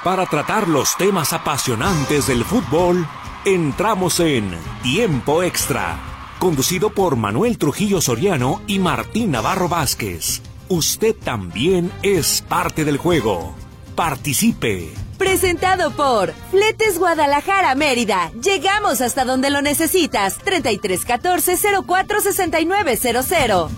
Para tratar los temas apasionantes del fútbol, entramos en Tiempo Extra, conducido por Manuel Trujillo Soriano y Martín Navarro Vázquez. Usted también es parte del juego. Participe. Presentado por Fletes Guadalajara Mérida. Llegamos hasta donde lo necesitas. 3314-046900.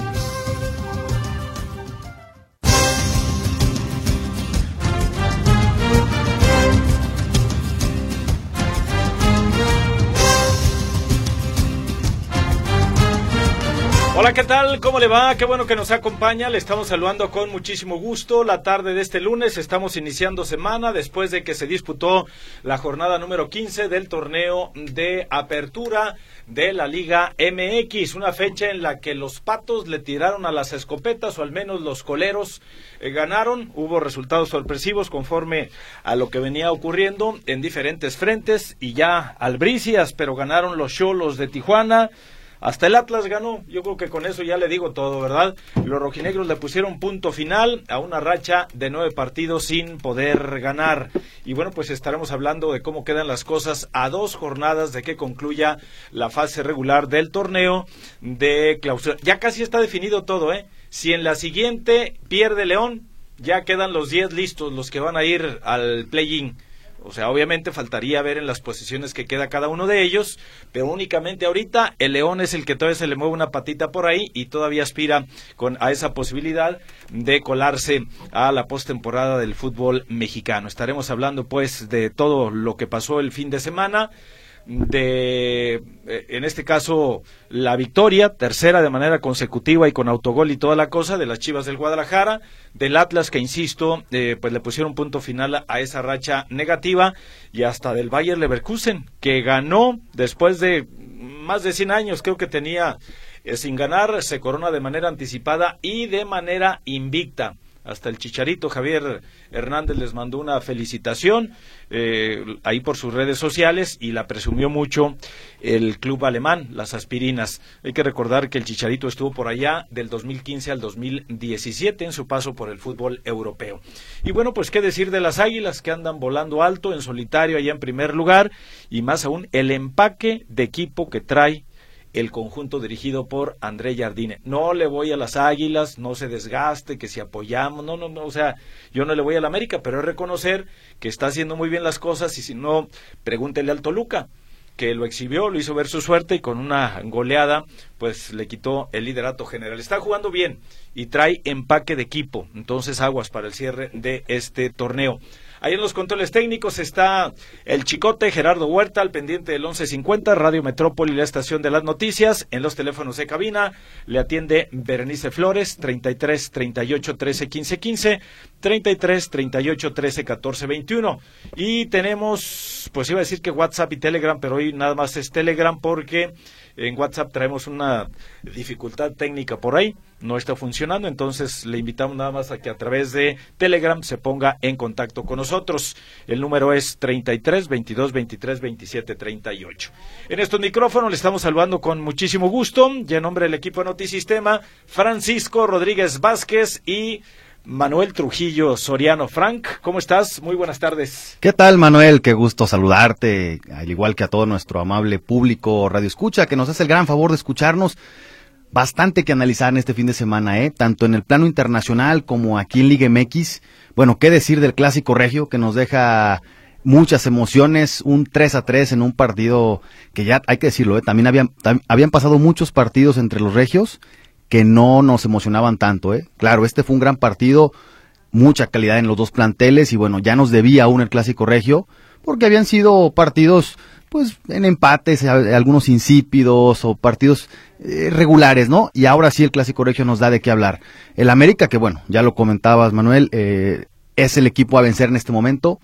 Hola, ¿qué tal? ¿Cómo le va? Qué bueno que nos acompaña. Le estamos saludando con muchísimo gusto. La tarde de este lunes estamos iniciando semana después de que se disputó la jornada número 15 del torneo de apertura de la Liga MX. Una fecha en la que los Patos le tiraron a las escopetas, o al menos los coleros ganaron. Hubo resultados sorpresivos conforme a lo que venía ocurriendo en diferentes frentes y ya albricias, pero ganaron los Xolos de Tijuana. Hasta el Atlas ganó. Yo creo que con eso ya le digo todo, ¿verdad? Los rojinegros le pusieron punto final a una racha de 9 partidos sin poder ganar. Y bueno, pues estaremos hablando de cómo quedan las cosas a 2 jornadas de que concluya la fase regular del torneo de clausura. Ya casi está definido todo, ¿eh? Si en la siguiente pierde León, ya quedan los 10 listos, los que van a ir al play-in. O sea, obviamente faltaría ver en las posiciones que queda cada uno de ellos, pero únicamente ahorita el León es el que todavía se le mueve una patita por ahí y todavía aspira a esa posibilidad de colarse a la postemporada del fútbol mexicano. Estaremos hablando pues de todo lo que pasó el fin de semana, en este caso la victoria, tercera de manera consecutiva y con autogol y toda la cosa, de las Chivas del Guadalajara, del Atlas que insisto, pues le pusieron punto final a esa racha negativa, y hasta del Bayer Leverkusen, que ganó después de más de 100 años, creo que tenía sin ganar, se corona de manera anticipada y de manera invicta. Hasta el Chicharito Javier Hernández les mandó una felicitación ahí por sus redes sociales y la presumió mucho el club alemán, las Aspirinas. Hay que recordar que el Chicharito estuvo por allá del 2015 al 2017 en su paso por el fútbol europeo. Y bueno, pues qué decir de las Águilas, que andan volando alto en solitario allá en primer lugar, y más aún el empaque de equipo que trae el conjunto dirigido por André Jardine. No le voy a las Águilas, no se desgaste, que si apoyamos, no, o sea, yo no le voy a la América, pero es reconocer que está haciendo muy bien las cosas, y si no, pregúntele al Toluca, que lo exhibió, lo hizo ver su suerte y con una goleada, pues le quitó el liderato general. Está jugando bien y trae empaque de equipo, entonces aguas para el cierre de este torneo. Ahí en los controles técnicos está el Chicote, Gerardo Huerta, al pendiente del 1150, Radio Metrópoli, la estación de las noticias. En los teléfonos de cabina le atiende Berenice Flores, 33 38 13 15 15, 33 38 13 14 21. Y tenemos, pues iba a decir que WhatsApp y Telegram, pero hoy nada más es Telegram porque en WhatsApp traemos una dificultad técnica por ahí, no está funcionando, entonces le invitamos nada más a que a través de Telegram se ponga en contacto con nosotros. El número es 33 22 23 27 38. En estos micrófonos le estamos saludando con muchísimo gusto, y en nombre del equipo de Notisistema, Francisco Rodríguez Vázquez y Manuel Trujillo Soriano. Frank, ¿cómo estás? Muy buenas tardes. ¿Qué tal, Manuel? Qué gusto saludarte, al igual que a todo nuestro amable público Radio Escucha, que nos hace el gran favor de escucharnos. Bastante que analizar en este fin de semana, tanto en el plano internacional como aquí en Liga MX. Bueno, qué decir del Clásico Regio, que nos deja muchas emociones, un 3-3 en un partido que ya, hay que decirlo, también habían pasado muchos partidos entre los regios que no nos emocionaban tanto, Claro, este fue un gran partido, mucha calidad en los dos planteles, y bueno, ya nos debía aún el Clásico Regio, porque habían sido partidos, pues, en empates, algunos insípidos, o partidos regulares, ¿no? Y ahora sí el Clásico Regio nos da de qué hablar. El América, que bueno, ya lo comentabas, Manuel, es el equipo a vencer en este momento.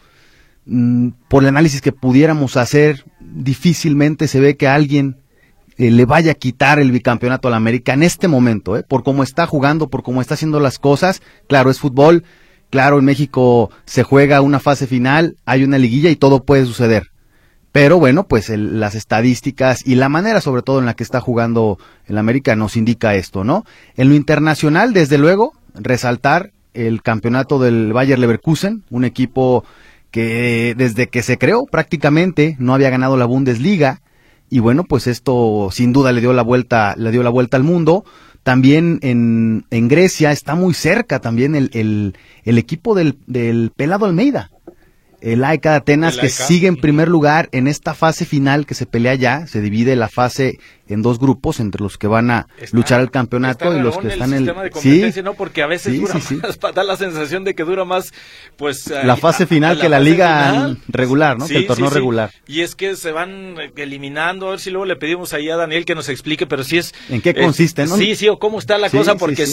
Por el análisis que pudiéramos hacer, difícilmente se ve que alguien le vaya a quitar el bicampeonato al América en este momento, por cómo está jugando, por cómo está haciendo las cosas. Claro, es fútbol, claro, en México se juega una fase final, hay una liguilla y todo puede suceder. Pero bueno, pues las estadísticas y la manera sobre todo en la que está jugando el América nos indica esto, ¿no? En lo internacional, desde luego, resaltar el campeonato del Bayer Leverkusen, un equipo que desde que se creó prácticamente no había ganado la Bundesliga, y bueno, pues esto sin duda le dio la vuelta al mundo. También en Grecia está muy cerca también el equipo del Pelado Almeida, el AEK de Atenas, que sigue en primer lugar en esta fase final que se pelea ya. Se divide la fase en dos grupos, entre los que van a luchar el campeonato y los que están en el sistema de competencia, ¿no? Porque a veces dura más, da la sensación de que dura más, pues la fase final que la liga regular, ¿no? Que el torneo regular. Y es que se van eliminando, a ver si luego le pedimos ahí a Daniel que nos explique, pero sí es en qué consiste, ¿no? Sí, o cómo está la cosa, porque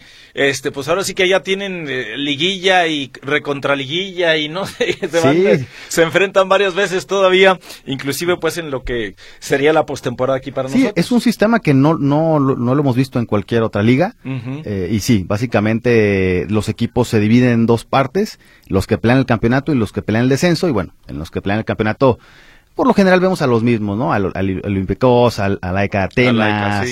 pues ahora sí que ya tienen liguilla y recontraliguilla y no sé, se enfrentan varias veces todavía, inclusive pues en lo que sería la postemporada aquí para nosotros. Sí, es un sistema que no lo hemos visto en cualquier otra liga. Y sí, básicamente los equipos se dividen en dos partes, los que pelean el campeonato y los que pelean el descenso. Y bueno, en los que pelean el campeonato, por lo general vemos a los mismos, ¿no? Al Olympiacos, al AEK Atenas,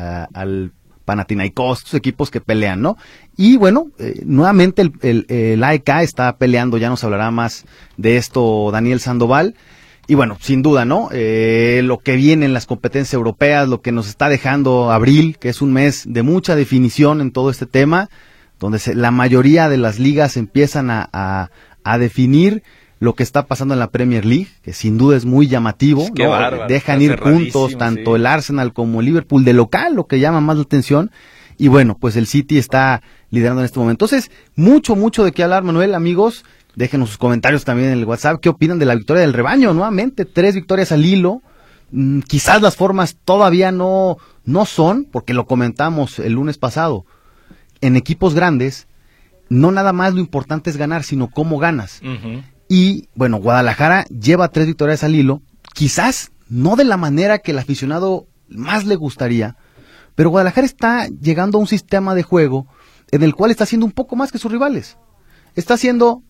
al Panathinaikos, estos equipos que pelean, ¿no? Y bueno, nuevamente el AEK está peleando, ya nos hablará más de esto Daniel Sandoval. Y bueno, sin duda, ¿no? Lo que viene en las competencias europeas, lo que nos está dejando abril, que es un mes de mucha definición en todo este tema, donde la mayoría de las ligas empiezan a definir lo que está pasando en la Premier League, que sin duda es muy llamativo, ¿no? Bárbaro, dejan ir puntos tanto el Arsenal como el Liverpool de local, lo que llama más la atención. Y bueno, pues el City está liderando en este momento. Entonces, mucho de qué hablar, Manuel, amigos. Déjenos sus comentarios también en el WhatsApp. ¿Qué opinan de la victoria del rebaño? Nuevamente, 3 victorias al hilo. Quizás las formas todavía no son, porque lo comentamos el lunes pasado. En equipos grandes, no nada más lo importante es ganar, sino cómo ganas. Y bueno, Guadalajara lleva 3 victorias al hilo. Quizás no de la manera que el aficionado más le gustaría, pero Guadalajara está llegando a un sistema de juego en el cual está haciendo un poco más que sus rivales. Está haciendo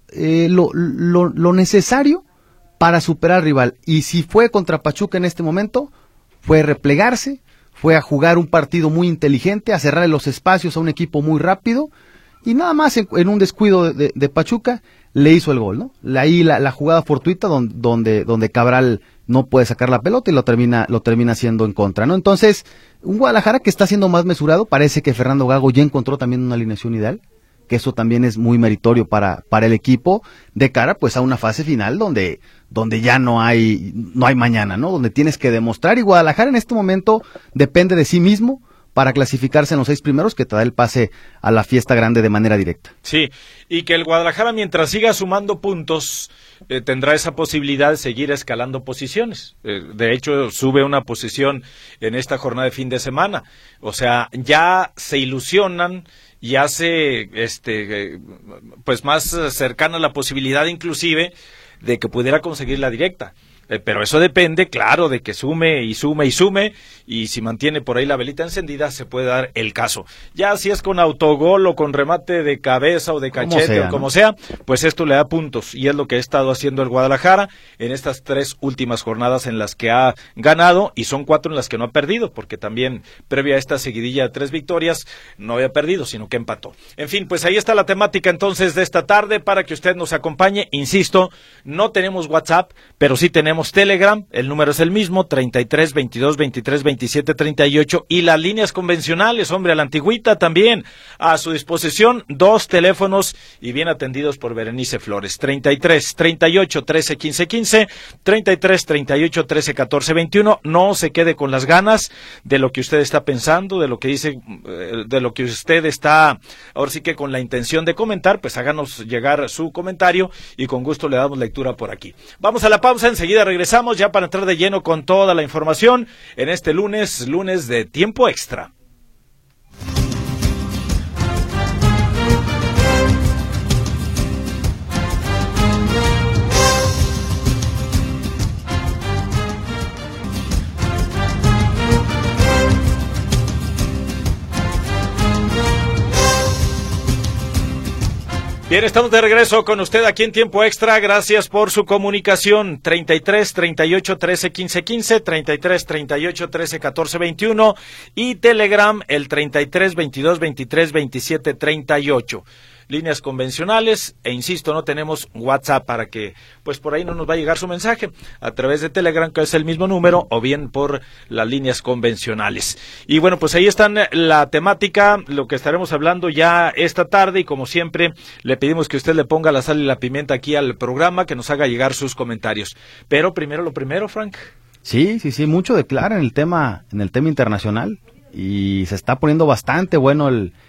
lo necesario para superar al rival. Y si fue contra Pachuca en este momento, fue replegarse, fue a jugar un partido muy inteligente, a cerrar los espacios a un equipo muy rápido, y nada más en un descuido de Pachuca le hizo el gol, ¿no? Ahí la jugada fortuita donde Cabral no puede sacar la pelota y lo termina haciendo en contra, ¿no? Entonces, un Guadalajara que está siendo más mesurado. Parece que Fernando Gago ya encontró también una alineación ideal, que eso también es muy meritorio para el equipo, de cara pues a una fase final donde ya no hay mañana, ¿no? Donde tienes que demostrar, y Guadalajara en este momento depende de sí mismo para clasificarse en los 6 primeros, que te da el pase a la fiesta grande de manera directa. Sí, y que el Guadalajara, mientras siga sumando puntos, tendrá esa posibilidad de seguir escalando posiciones. De hecho, sube una posición en esta jornada de fin de semana. O sea, ya se ilusionan, ya se pues más cercana la posibilidad inclusive de que pudiera conseguir la directa. Pero eso depende, claro, de que sume, y si mantiene por ahí la velita encendida, se puede dar el caso. Ya si es con autogol o con remate de cabeza o de cachete como sea, pues esto le da puntos, y es lo que ha estado haciendo el Guadalajara en estas 3 últimas jornadas en las que ha ganado, y son 4 en las que no ha perdido, porque también previa a esta seguidilla de 3 victorias no había perdido, sino que empató. En fin, pues ahí está la temática entonces de esta tarde, para que usted nos acompañe. Insisto, no tenemos WhatsApp, pero sí tenemos Telegram. El número es el mismo, 33 22 23 27 38, y las líneas convencionales, hombre, a la antigüita también a su disposición. 2 teléfonos y bien atendidos por Berenice Flores, 33 38 13 15 15, 33 38 13 14 21. No se quede con las ganas de lo que usted está pensando, de lo que dice, de lo que usted está, ahora sí que con la intención de comentar, pues háganos llegar su comentario y con gusto le damos lectura por aquí. Vamos a la pausa, enseguida regresamos ya para entrar de lleno con toda la información en este lunes de Tiempo Extra. Bien, estamos de regreso con usted aquí en Tiempo Extra. Gracias por su comunicación. 33 38 13 15 15, 33 38 13 14 21 y Telegram el 33 22 23 27 38. líneas convencionales, e insisto, no tenemos WhatsApp para que, pues por ahí no nos va a llegar su mensaje, a través de Telegram, que es el mismo número, o bien por las líneas convencionales. Y bueno, pues ahí están la temática, lo que estaremos hablando ya esta tarde, y como siempre, le pedimos que usted le ponga la sal y la pimienta aquí al programa, que nos haga llegar sus comentarios. Pero primero lo primero, Frank. Sí, mucho declara en el tema internacional, y se está poniendo bastante bueno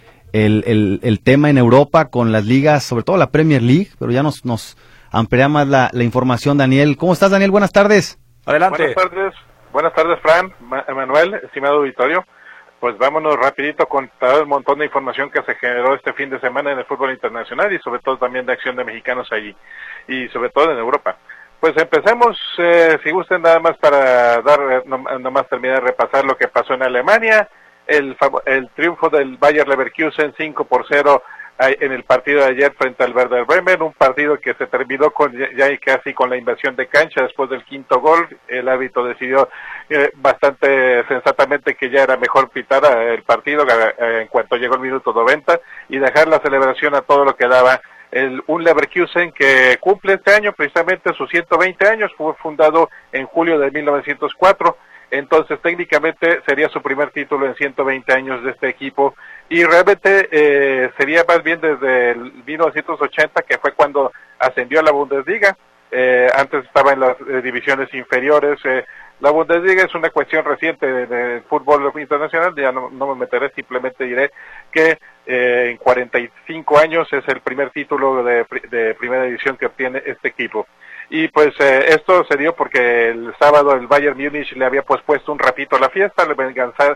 el tema en Europa con las ligas, sobre todo la Premier League, pero ya nos amplía más la información. Daniel, ¿cómo estás, Daniel? Buenas tardes. Adelante. Buenas tardes, Fran, Manuel, estimado auditorio. Pues vámonos rapidito con todo el montón de información que se generó este fin de semana en el fútbol internacional, y sobre todo también de acción de mexicanos allí, y sobre todo en Europa. Pues empecemos, si gusten, nada más para nomás terminar de repasar lo que pasó en Alemania, el triunfo del Bayer Leverkusen 5-0 en el partido de ayer frente al Werder Bremen, un partido que se terminó ya casi con la invasión de cancha después del quinto gol. El árbitro decidió bastante sensatamente que ya era mejor pitar el partido en cuanto llegó el minuto 90 y dejar la celebración a todo lo que daba. Un Leverkusen que cumple este año precisamente sus 120 años, fue fundado en julio de 1904, entonces técnicamente sería su primer título en 120 años de este equipo, y realmente sería más bien desde el 1980, que fue cuando ascendió a la Bundesliga. Antes estaba en las divisiones inferiores. La Bundesliga es una cuestión reciente del fútbol internacional, ya no me meteré, simplemente diré que en 45 años es el primer título de primera división que obtiene este equipo. Y pues esto se dio porque el sábado el Bayern Múnich le había pospuesto un ratito la fiesta, le vencer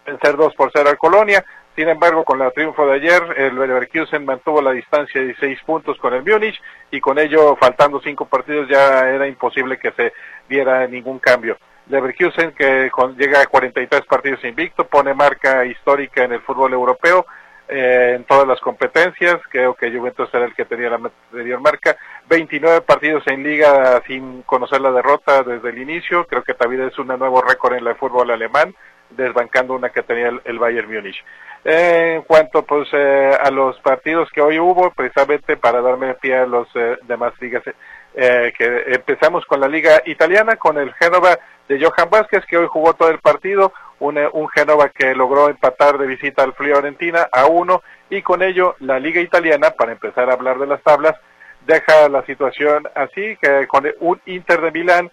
2-0 al Colonia. Sin embargo, con el triunfo de ayer, el Leverkusen mantuvo la distancia de 6 puntos con el Múnich, y con ello, faltando 5 partidos, ya era imposible que se diera ningún cambio. Leverkusen, que llega a 43 partidos invicto, pone marca histórica en el fútbol europeo, en todas las competencias. Creo que Juventus era el que tenía la anterior marca. 29 partidos en liga sin conocer la derrota desde el inicio. Creo que también es un nuevo récord en el fútbol alemán, desbancando una que tenía el Bayern Múnich. En cuanto pues a los partidos que hoy hubo, precisamente para darme pie a los demás ligas, que empezamos con la liga italiana, con el Génova de Johan Vázquez, que hoy jugó todo el partido, un Génova que logró empatar de visita al Fiorentina 1, y con ello la liga italiana, para empezar a hablar de las tablas, deja la situación así, que con un Inter de Milán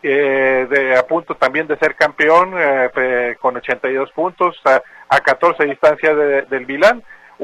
a punto también de ser campeón, con 82 puntos, a 14 distancia del Milán.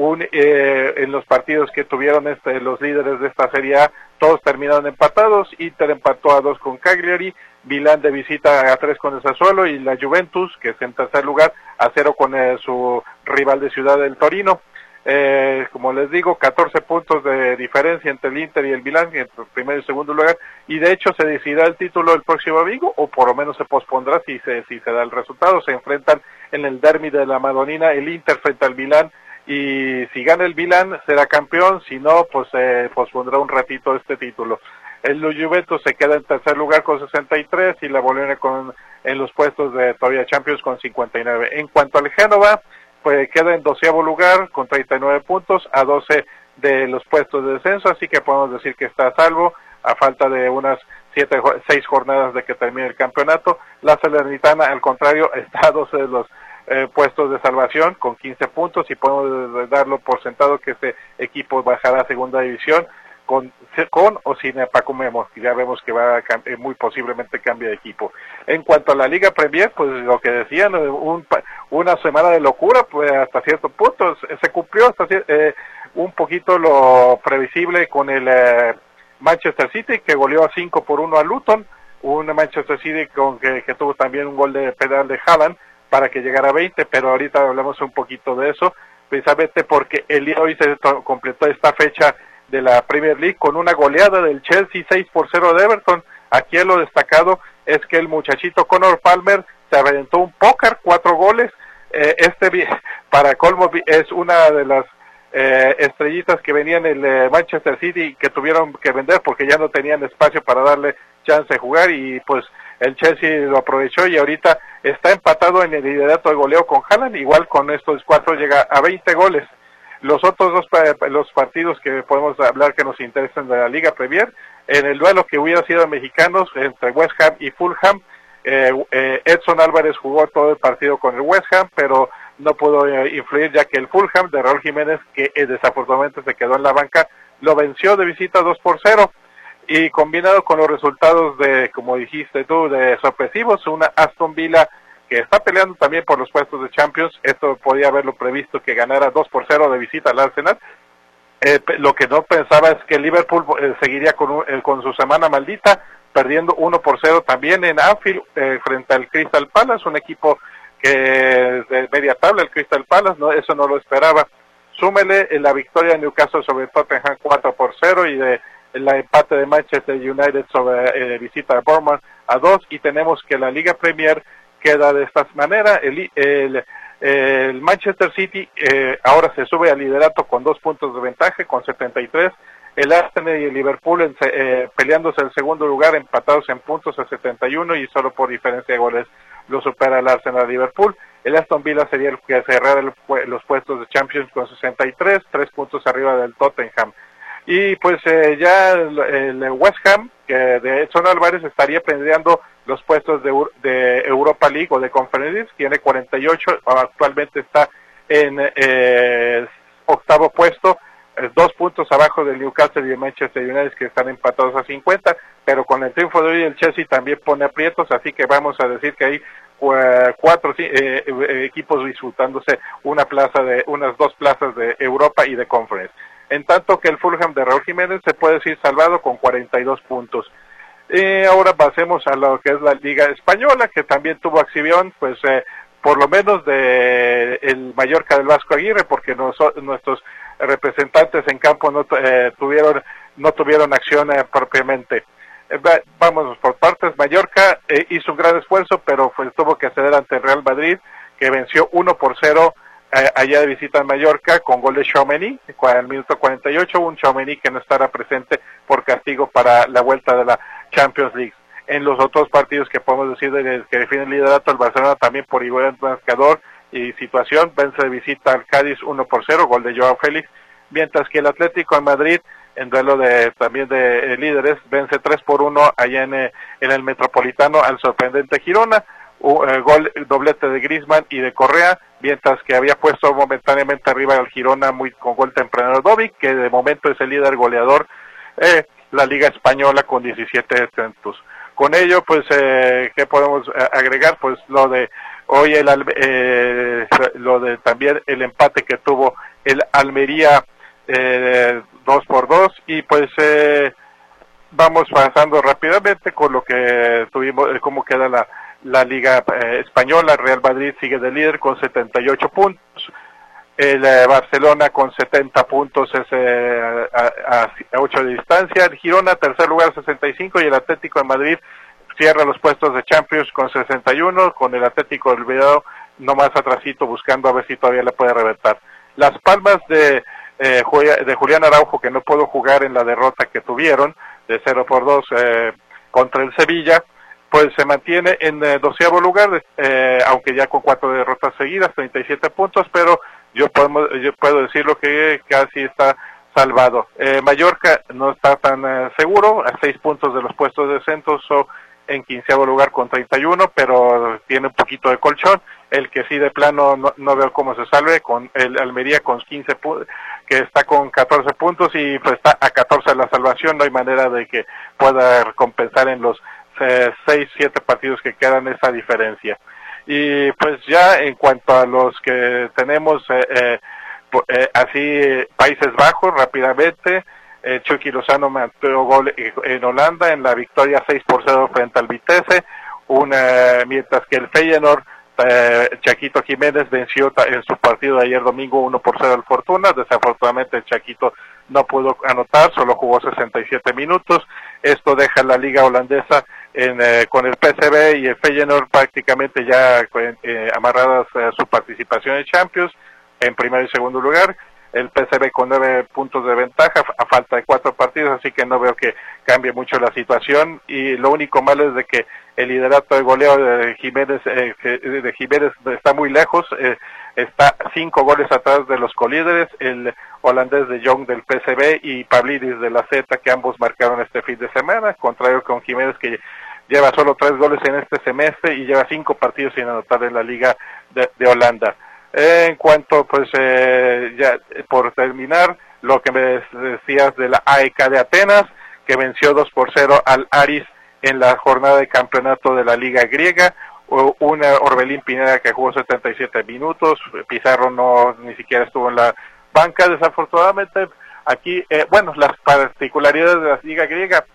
En los partidos que tuvieron los líderes de esta Serie A, todos terminaron empatados. Inter empató a 2 con Cagliari, Milán de visita a 3 con el Sassuolo, y la Juventus, que es en tercer lugar, a 0 con su rival de ciudad, del Torino. Como les digo, 14 puntos de diferencia entre el Inter y el Milán, en primer y segundo lugar, y de hecho se decidirá el título el próximo domingo, o por lo menos se pospondrá si se da el resultado. Se enfrentan en el derbi de la Madonina, el Inter frente al Milán, y si gana el Milán será campeón, si no, pues pospondrá un ratito este título. El Juventus se queda en tercer lugar con 63, y la Bolonia en los puestos de todavía Champions con 59. En cuanto al Génova, pues queda en 12º lugar con 39 puntos, a 12 de los puestos de descenso, así que podemos decir que está a salvo, a falta de unas 6 jornadas de que termine el campeonato. La Salernitana, al contrario, está a 12 de los puestos de salvación con 15 puntos, y podemos darlo por sentado que este equipo bajará a segunda división con o sin Paco Memo, y ya vemos que muy posiblemente cambie de equipo. En cuanto a la Liga Premier, pues lo que decían, una semana de locura, pues hasta cierto punto se cumplió hasta un poquito lo previsible con el Manchester City, que goleó 5-1 a Luton, un Manchester City que tuvo también un gol de pedal de Haaland para que llegara a 20, pero ahorita hablamos un poquito de eso, precisamente porque el día de hoy se completó esta fecha de la Premier League con una goleada del Chelsea 6-0 de Everton. Aquí lo destacado es que el muchachito Conor Palmer se aventó un póker, 4 goles, para colmo es una de las estrellitas que venían en el Manchester City, que tuvieron que vender porque ya no tenían espacio para darle chance de jugar, y pues el Chelsea lo aprovechó, y ahorita está empatado en el liderato de goleo con Haaland, igual con estos 4 llega a 20 goles. Los otros los partidos que podemos hablar que nos interesan de la Liga Premier, en el duelo que hubiera sido mexicanos entre West Ham y Fulham, Edson Álvarez jugó todo el partido con el West Ham, pero no pudo influir, ya que el Fulham de Raúl Jiménez, que desafortunadamente se quedó en la banca, lo venció de visita 2-0, y combinado con los resultados de, como dijiste tú, de sorpresivos, una Aston Villa que está peleando también por los puestos de Champions. Esto podía haberlo previsto, que ganara 2-0 de visita al Arsenal. Lo que no pensaba es que Liverpool seguiría con su semana maldita, perdiendo 1-0 también en Anfield frente al Crystal Palace, un equipo que de media tabla, el Crystal Palace, eso no lo esperaba. Súmele la victoria de Newcastle sobre Tottenham 4-0 y de la empate de Manchester United sobre visita a Bournemouth a 2, y tenemos que la Liga Premier queda de esta manera. El Manchester City ahora se sube al liderato con 2 puntos de ventaja, con 73. El Arsenal y el Liverpool peleándose el segundo lugar, empatados en puntos a 71, y solo por diferencia de goles lo supera el Arsenal Liverpool. El Aston Villa sería el que cerrara los puestos de Champions con 63, 3 puntos arriba del Tottenham. Y pues ya el West Ham, que de Edson Álvarez, estaría peleando los puestos de Europa League o de Conference League, tiene 48, actualmente está en octavo puesto, 2 puntos abajo del Newcastle y el Manchester United, que están empatados a 50, pero con el triunfo de hoy el Chelsea también pone aprietos, así que vamos a decir que hay 4 equipos disputándose unas 2 plazas de Europa y de Conference. En tanto que el Fulham de Raúl Jiménez se puede decir salvado con 42 puntos. Ahora pasemos a lo que es la Liga Española, que también tuvo acción, pues por lo menos de el Mallorca del Vasco Aguirre, porque nuestros representantes en campo no tuvieron acción propiamente. Vamos por partes. Mallorca hizo un gran esfuerzo, pero tuvo que ceder ante el Real Madrid, que venció 1-0 allá de visita en Mallorca, con gol de Tchouaméni al minuto 48, un Tchouaméni que no estará presente por castigo para la vuelta de la Champions League. En los otros partidos que podemos decir que definen el liderato, el Barcelona también por igual marcador y situación vence de visita al Cádiz 1-0, gol de Joao Félix, mientras que el Atlético de Madrid, en duelo también de líderes, vence 3-1 allá en el Metropolitano al sorprendente Girona, doblete de Griezmann y de Correa, mientras que había puesto momentáneamente arriba al Girona con gol tempranero Dovic, que de momento es el líder goleador la Liga Española con 17 puntos. Con ello, pues, ¿qué podemos agregar? Pues lo de hoy también el empate que tuvo el Almería 2-2, y pues vamos pasando rápidamente con lo que tuvimos, cómo queda la Liga Española. Real Madrid sigue de líder con 78 puntos. El Barcelona con 70 puntos es a 8 de distancia. El Girona, tercer lugar, 65, y el Atlético de Madrid cierra los puestos de Champions con 61, con el Atlético del Bilbao no más atrasito, buscando a ver si todavía le puede reventar. Las Palmas de Julián Araujo, que no pudo jugar en la derrota que tuvieron de 0-2 contra el Sevilla, pues se mantiene en 12º lugar, aunque ya con 4 derrotas seguidas, 37 puntos, pero yo puedo decirlo que casi está salvado. Mallorca no está tan seguro, a 6 puntos de los puestos de descenso, en 15º lugar con 31, pero tiene un poquito de colchón. El que sí de plano no veo cómo se salve, con el Almería con 15 puntos, que está con 14 puntos, y pues está a 14 de la salvación. No hay manera de que pueda compensar en los 6-7 partidos que quedan esa diferencia. Y pues ya en cuanto a los que tenemos así, Países Bajos, rápidamente, Chucky Lozano metió gol en Holanda en la victoria 6-0 frente al Vitesse, mientras que el Feyenoord, Chaquito Jiménez venció en su partido de ayer domingo 1-0 al Fortuna. Desafortunadamente el Chaquito no pudo anotar, solo jugó 67 minutos. Esto deja la liga holandesa con el PSV y el Feyenoord prácticamente ya amarradas su participación en Champions, en primer y segundo lugar. El PSV con 9 puntos de ventaja a falta de 4 partidos, así que no veo que cambie mucho la situación, y lo único malo es de que el liderato de goleo de Jiménez está muy lejos. está 5 goles atrás de los colíderes, el holandés de Jong del PSV y Pavlidis de la Z, que ambos marcaron este fin de semana, contrario con Jiménez, que lleva solo 3 goles en este semestre y lleva 5 partidos sin anotar en la Liga de Holanda. En cuanto, pues, ya por terminar, lo que me decías de la AEK de Atenas, que venció 2-0 al Aris en la jornada de campeonato de la Liga Griega, una Orbelín Pineda que jugó 77 minutos, Pizarro ni siquiera estuvo en la banca, desafortunadamente. Aquí, las particularidades de la Liga Griega,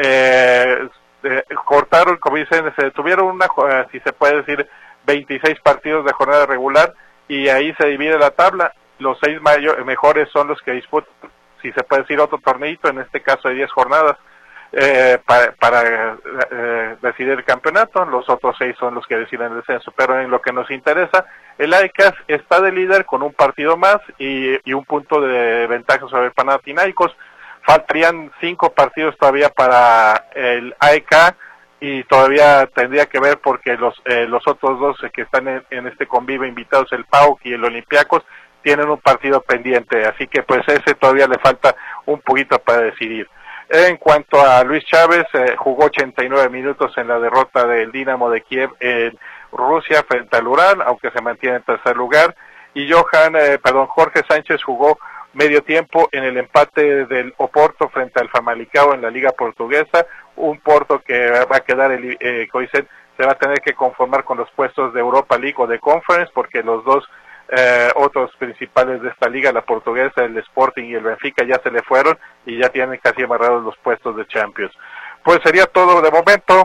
cortaron, como dicen, se detuvieron si se puede decir, 26 partidos de jornada regular, y ahí se divide la tabla. Los 6 mejores son los que disputan, si se puede decir, otro torneito, en este caso de 10 jornadas, para decidir el campeonato. Los otros 6 son los que deciden el descenso, pero en lo que nos interesa, el AEK está de líder con un partido más y un punto de ventaja sobre el Panathinaikos. Faltarían 5 partidos todavía para el AEK, y todavía tendría que ver porque los otros 2 que están en este convivio invitados, el PAOK y el Olympiacos, tienen un partido pendiente, así que pues ese todavía le falta un poquito para decidir. En cuanto a Luis Chávez, jugó 89 minutos en la derrota del Dinamo de Kiev en Rusia frente al Ural, aunque se mantiene en tercer lugar, y Jorge Sánchez jugó medio tiempo en el empate del Oporto frente al Famalicão en la Liga Portuguesa, un Porto que va a quedar, se va a tener que conformar con los puestos de Europa League o de Conference, porque los dos otros principales de esta liga, la portuguesa, el Sporting y el Benfica, ya se le fueron y ya tienen casi amarrados los puestos de Champions. Pues sería todo de momento.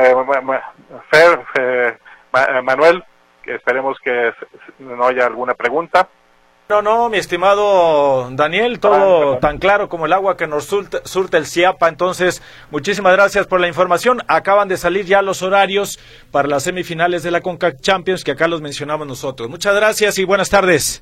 Manuel, esperemos que no haya alguna pregunta. No, mi estimado Daniel, todo tan claro como el agua que nos surte el Ciapa. Entonces, muchísimas gracias por la información. Acaban de salir ya los horarios para las semifinales de la CONCACAF Champions, que acá los mencionamos nosotros. Muchas gracias y buenas tardes.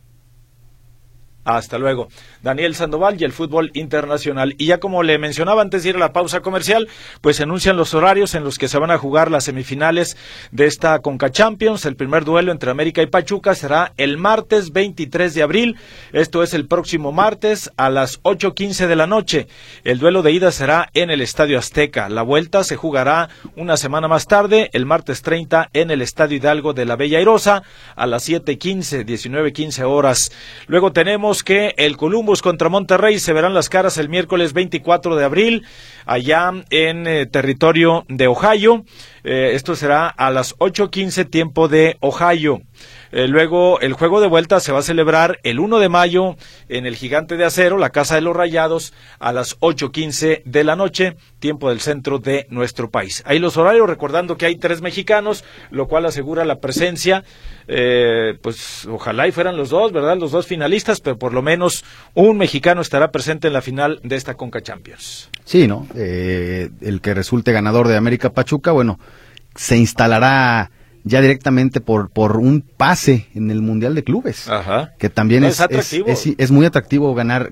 Hasta luego. Daniel Sandoval y el fútbol internacional. Y ya como le mencionaba antes de ir a la pausa comercial, pues se anuncian los horarios en los que se van a jugar las semifinales de esta CONCACAF Champions. El primer duelo entre América y Pachuca será el martes 23 de abril. Esto es el próximo martes a las 8:15 de la noche. El duelo de ida será en el Estadio Azteca. La vuelta se jugará una semana más tarde, el martes 30, en el Estadio Hidalgo de la Bella Airosa a las 7:15, 19:15 horas. Luego tenemos que el Columbus contra Monterrey se verán las caras el miércoles 24 de abril allá en territorio de Ohio. Esto será a las 8:15 tiempo de Ohio. Luego el juego de vuelta se va a celebrar el 1 de mayo en el Gigante de Acero, la Casa de los Rayados, a las 8:15 de la noche, tiempo del centro de nuestro país. Ahí los horarios, recordando que hay 3 mexicanos, lo cual asegura la presencia, pues ojalá y fueran los 2, ¿verdad? Los 2 finalistas, pero por lo menos un mexicano estará presente en la final de esta CONCACAF Champions. Sí, ¿no? El que resulte ganador de América Pachuca, bueno, se instalará ya directamente por un pase en el Mundial de Clubes. Ajá. Que también es atractivo. Es muy atractivo ganar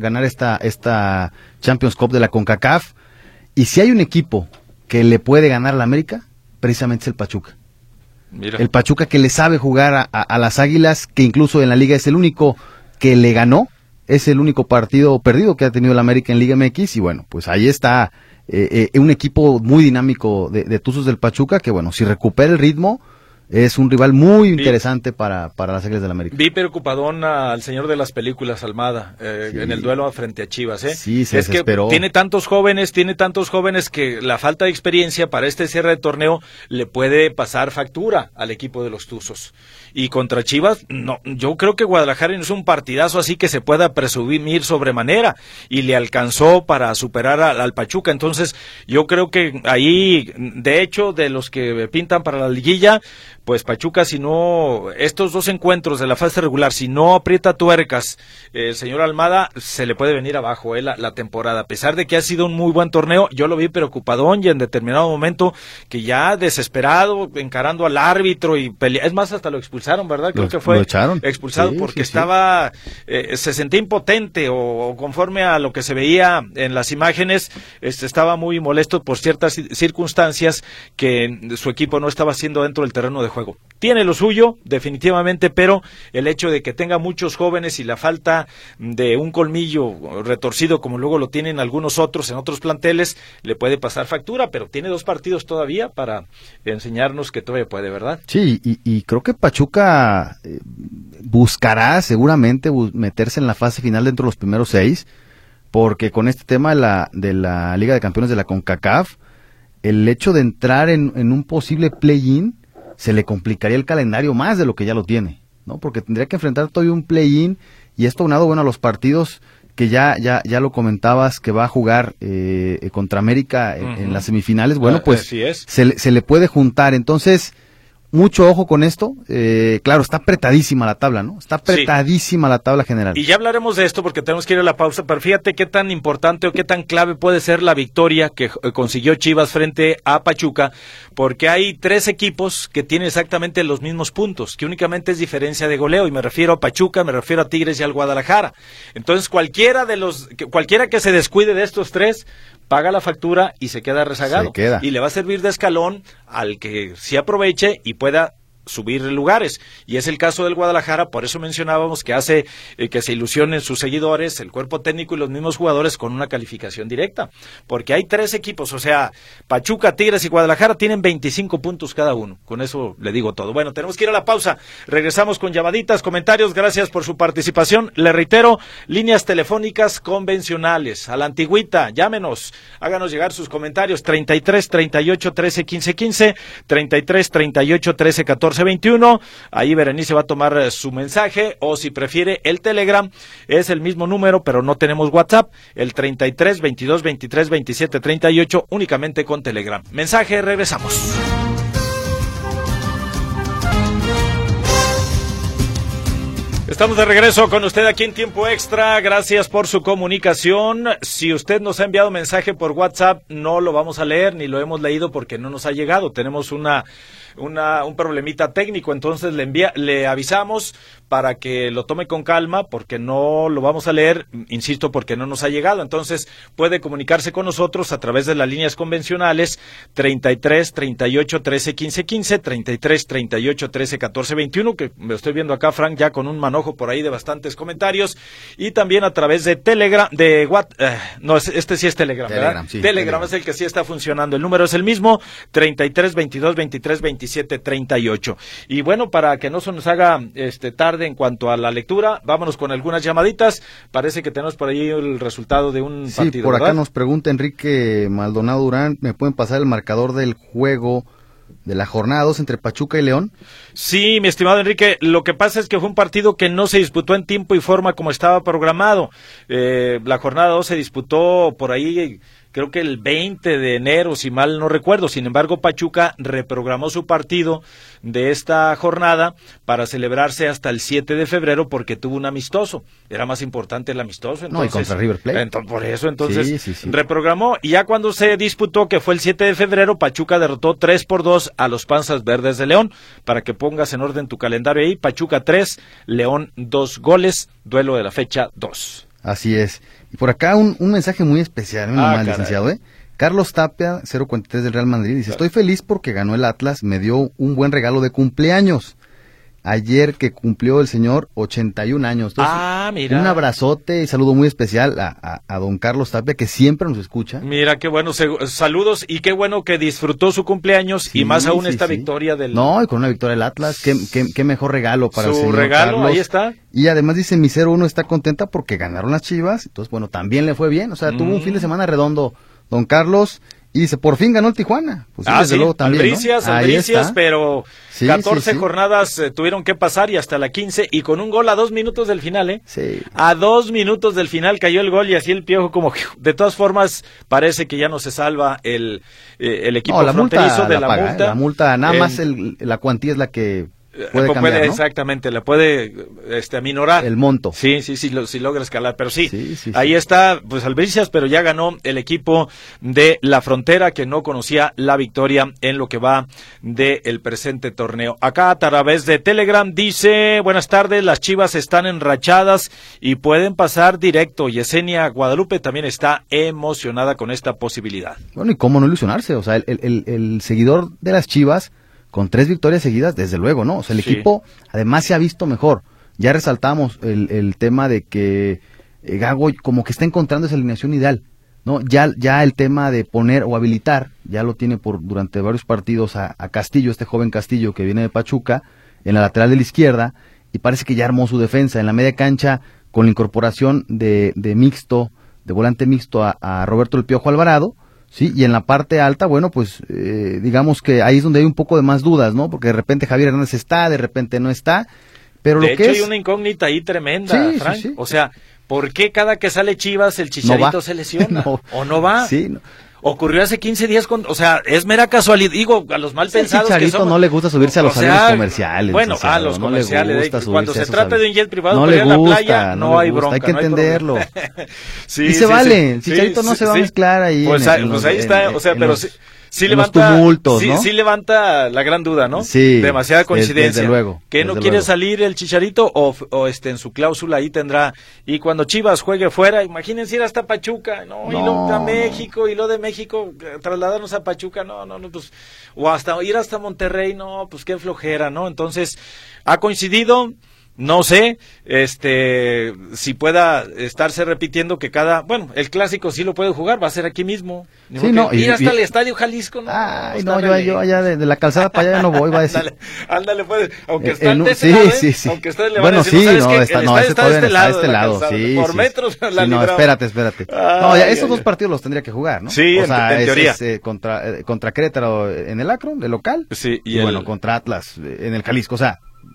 esta Champions Cup de la CONCACAF. Y si hay un equipo que le puede ganar a la América, precisamente es el Pachuca. Mira. El Pachuca, que le sabe jugar a las Águilas, que incluso en la Liga es el único que le ganó, es el único partido perdido que ha tenido la América en Liga MX, y bueno, pues ahí está un equipo muy dinámico de Tuzos del Pachuca, que bueno, si recupera el ritmo, es un rival muy interesante para las Águilas del la América. Vi preocupadón al señor de las películas, Almada, en el duelo frente a Chivas. Sí, se desesperó. Que tiene tantos jóvenes que la falta de experiencia para este cierre de torneo le puede pasar factura al equipo de los Tuzos. Y contra Chivas, no, yo creo que Guadalajara no es un partidazo así que se pueda presumir sobremanera, y le alcanzó para superar al Pachuca. Entonces, yo creo que ahí, de hecho, de los que pintan para la liguilla, pues Pachuca, si no, estos 2 encuentros de la fase regular, si no aprieta tuercas, el señor Almada, se le puede venir abajo la temporada. A pesar de que ha sido un muy buen torneo, yo lo vi preocupadón, y en determinado momento, que ya desesperado, encarando al árbitro y es más, hasta lo expulsaron, ¿verdad? Creo que fue expulsado porque estaba, se sentía impotente, o conforme a lo que se veía en las imágenes, estaba muy molesto por ciertas circunstancias que su equipo no estaba haciendo dentro del terreno de juego. Tiene lo suyo, definitivamente, pero el hecho de que tenga muchos jóvenes y la falta de un colmillo retorcido, como luego lo tienen algunos otros en otros planteles, le puede pasar factura, pero tiene 2 partidos todavía para enseñarnos que todavía puede, ¿verdad? Sí, y creo que Pachuca buscará seguramente meterse en la fase final dentro de los primeros 6, porque con este tema de la Liga de Campeones de la CONCACAF, el hecho de entrar en un posible play-in se le complicaría el calendario más de lo que ya lo tiene, ¿no? Porque tendría que enfrentar todavía un play-in, y esto unado, bueno, a los partidos que ya lo comentabas, que va a jugar contra América en las semifinales, bueno, pues se le puede juntar. Entonces, mucho ojo con esto. Claro, está apretadísima la tabla, ¿no? Está apretadísima la tabla general. Y ya hablaremos de esto porque tenemos que ir a la pausa, pero fíjate qué tan importante o qué tan clave puede ser la victoria que consiguió Chivas frente a Pachuca, porque hay 3 equipos que tienen exactamente los mismos puntos, que únicamente es diferencia de goleo, y me refiero a Pachuca, me refiero a Tigres y al Guadalajara. Entonces, cualquiera que se descuide de estos 3 paga la factura y se queda rezagado. Y le va a servir de escalón al que sí aproveche y pueda subir lugares, y es el caso del Guadalajara. Por eso mencionábamos que hace que se ilusionen sus seguidores, el cuerpo técnico y los mismos jugadores con una calificación directa, porque hay 3 equipos, o sea, Pachuca, Tigres y Guadalajara tienen 25 puntos cada uno. Con eso le digo todo. Bueno, tenemos que ir a la pausa, regresamos con llamaditas, comentarios. Gracias por su participación. Le reitero, líneas telefónicas convencionales, a la antigüita, llámenos, háganos llegar sus comentarios, 33 38 13 15 15, 33 38 13 14 21, ahí Berenice va a tomar su mensaje, o si prefiere el Telegram, es el mismo número, pero no tenemos WhatsApp, el 33 22 23 27 38, únicamente con Telegram. Mensaje, regresamos. Estamos de regreso con usted aquí en Tiempo Extra. Gracias por su comunicación. Si usted nos ha enviado mensaje por WhatsApp, no lo vamos a leer ni lo hemos leído porque no nos ha llegado. Tenemos un problemita técnico, entonces le avisamos para que lo tome con calma, porque no lo vamos a leer, insisto, porque no nos ha llegado. Entonces puede comunicarse con nosotros a través de las líneas convencionales 33 38 13 15 15, 33 38 13 14 21, que me estoy viendo acá, Frank, ya con un manojo por ahí de bastantes comentarios, y también a través de Telegram, este sí es Telegram, ¿verdad? Sí, Telegram es el que sí está funcionando. El número es el mismo, 33 22 23 27 38. Y bueno, para que no se nos haga tarde en cuanto a la lectura, vámonos con algunas llamaditas. Parece que tenemos por ahí el resultado de un partido. Sí, por acá ¿verdad? nos pregunta Enrique Maldonado Durán, ¿me pueden pasar el marcador del juego de la jornada 2 entre Pachuca y León? Sí, mi estimado Enrique, lo que pasa es que fue un partido que no se disputó en tiempo y forma como estaba programado. La jornada 2 se disputó por ahí, creo que el 20 de enero, si mal no recuerdo. Sin embargo, Pachuca reprogramó su partido de esta jornada para celebrarse hasta el 7 de febrero porque tuvo un amistoso. Era más importante el amistoso. Entonces, no, y contra River Plate. Por eso, entonces, sí. reprogramó. Y ya cuando se disputó, que fue el 7 de febrero, Pachuca derrotó 3-2 a los Panzas Verdes de León. Para que pongas en orden tu calendario ahí, Pachuca 3, León 2 goles, duelo de la fecha 2. Así es. Y por acá un mensaje muy especial, licenciado, Carlos Tapia, 043 del Real Madrid, dice, estoy feliz porque ganó el Atlas, me dio un buen regalo de cumpleaños. Ayer que cumplió el señor 81 años. Entonces, mira. Un abrazote y saludo muy especial a don Carlos Tapia, que siempre nos escucha. Mira, qué bueno, saludos, y qué bueno que disfrutó su cumpleaños, sí, y más aún esta victoria del... No, y con una victoria del Atlas, qué mejor regalo para el señor regalo, Carlos. Ahí está. Y además dice, mi 0-1 está contenta porque ganaron las Chivas, entonces bueno, también le fue bien, o sea, tuvo un fin de semana redondo don Carlos. Y dice, por fin ganó el Tijuana. Pues desde luego también, Albricias, pero 14 jornadas tuvieron que pasar y hasta la 15, y con un gol a 2 minutos del final, Sí. A 2 minutos del final cayó el gol, y así el Piojo como que, de todas formas, parece que ya no se salva el equipo fronterizo de la multa. La multa, nada más la cuantía es la que puede cambiar, ¿no? Exactamente, le puede aminorar el monto. Sí, si logra escalar, pero sí, ahí está, pues Albricias, pero ya ganó el equipo de la Frontera, que no conocía la victoria en lo que va del presente torneo. Acá a través de Telegram dice, buenas tardes, las Chivas están enrachadas y pueden pasar directo. Yesenia Guadalupe también está emocionada con esta posibilidad. Bueno, y cómo no ilusionarse, o sea, el seguidor de las Chivas con 3 victorias seguidas, desde luego, ¿no? O sea, el equipo además se ha visto mejor. Ya resaltamos el tema de que Gago como que está encontrando esa alineación ideal, ¿no? Ya el tema de poner o habilitar, ya lo tiene durante varios partidos a Castillo, este joven Castillo que viene de Pachuca, en la lateral de la izquierda, y parece que ya armó su defensa. En la media cancha, con la incorporación de volante mixto a Roberto El Piojo Alvarado, sí, y en la parte alta, bueno, pues digamos que ahí es donde hay un poco de más dudas, ¿no? Porque de repente Javier Hernández está, de repente no está, pero de lo hecho que es... hay una incógnita ahí tremenda, Frank. Sí. O sea, ¿por qué cada que sale Chivas el Chicharito se lesiona? ¿O no va? Sí, no. Ocurrió hace 15 días, o sea, es mera casualidad, digo, a los mal pensados que somos. No le gusta subirse a los aviones comerciales. Bueno, a los comerciales, cuando se trata de un jet privado no para ir a la playa, no hay bronca. Hay que entenderlo. Sí, y se vale, el Chicharito no se va a mezclar ahí. Pues ahí está, o sea, pero sí levanta, tumultos, ¿no? Sí levanta la gran duda, ¿no? Sí. Demasiada coincidencia. Desde luego. Que no quiere salir el Chicharito o en su cláusula ahí tendrá. Y cuando Chivas juegue fuera, imagínense ir hasta Pachuca, y luego a México, y lo de México, trasladarnos a Pachuca, no, pues, o hasta ir hasta Monterrey, no, pues qué flojera, ¿no? Entonces, ha coincidido. No sé, si pueda estarse repitiendo que el clásico sí lo puede jugar, va a ser aquí mismo. Sí, no, ir hasta el Estadio Jalisco, ¿no? Ay, no, yo allá de la calzada para allá ya no voy, va a decir. Ándale, pues, aunque está de ese lado, sí. Aunque ustedes le van bueno, a decir, sí, no, está de este lado, sí. Por metros la no, espérate. No, ya esos 2 partidos los tendría que jugar, ¿no? Sí, o sea, en teoría. Contra Querétaro en el Akron, de local. Sí, y bueno, contra Atlas en el Jalisco, o sea,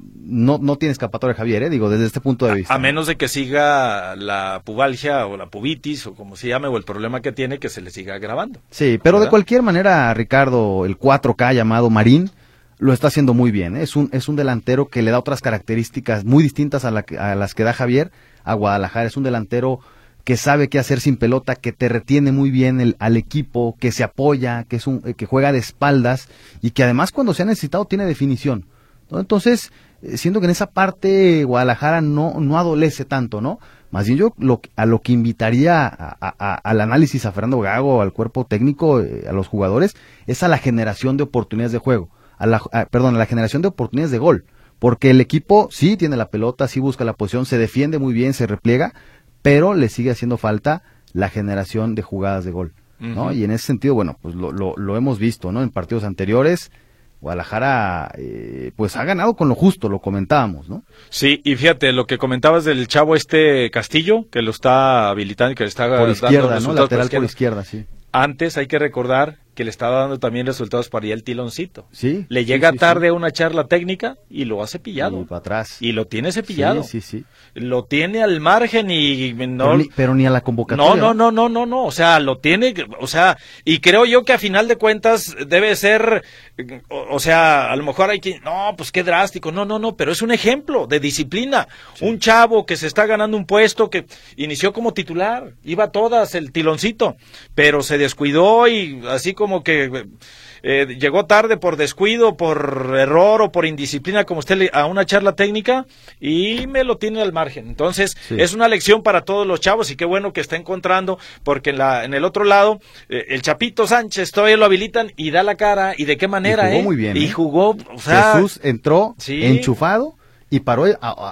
no tiene escapatoria Javier, digo, desde este punto de vista. A menos de que siga la pubalgia o la pubitis o como se llame, o el problema que tiene, que se le siga agravando. Sí, pero ¿verdad? De cualquier manera, Ricardo, el 4K llamado Marín lo está haciendo muy bien, ¿eh? Es un delantero que le da otras características muy distintas a las que da Javier a Guadalajara. Es un delantero que sabe qué hacer sin pelota, que te retiene muy bien al equipo, que se apoya, que juega de espaldas y que además cuando se ha necesitado tiene definición, ¿no? Entonces, siento que en esa parte Guadalajara no adolece tanto, ¿no? Más bien yo a lo que invitaría al análisis a Fernando Gago, al cuerpo técnico, a los jugadores, es a la generación de oportunidades de juego, a la generación de oportunidades de gol, porque el equipo sí tiene la pelota, sí busca la posición, se defiende muy bien, se repliega, pero le sigue haciendo falta la generación de jugadas de gol, ¿no? Uh-huh. Y en ese sentido, bueno, pues lo hemos visto, ¿no? En partidos anteriores, Guadalajara pues ha ganado con lo justo, lo comentábamos, ¿no? Sí, y fíjate, lo que comentabas del chavo Castillo, que lo está habilitando, que le está por izquierda, ¿no? Lateral por izquierda, sí. Antes hay que recordar que le estaba dando también resultados para el Tiloncito. Sí. Le llega tarde a una charla técnica y lo ha cepillado. Y para atrás. Y lo tiene cepillado. Sí. Lo tiene al margen y no. Pero ni a la convocatoria. No. O sea, lo tiene, y creo yo que a final de cuentas debe ser, o sea, a lo mejor hay que, no, pues qué drástico. No, pero es un ejemplo de disciplina. Sí. Un chavo que se está ganando un puesto, que inició como titular, iba a todas el Tiloncito, pero se descuidó y así como que llegó tarde por descuido, por error o por indisciplina, como usted a una charla técnica, y me lo tiene al margen. Entonces, es una lección para todos los chavos, y qué bueno que está encontrando, porque en el otro lado, el Chapito Sánchez todavía lo habilitan y da la cara, y de qué manera, y jugó muy bien, y jugó, o sea, Jesús entró enchufado y paró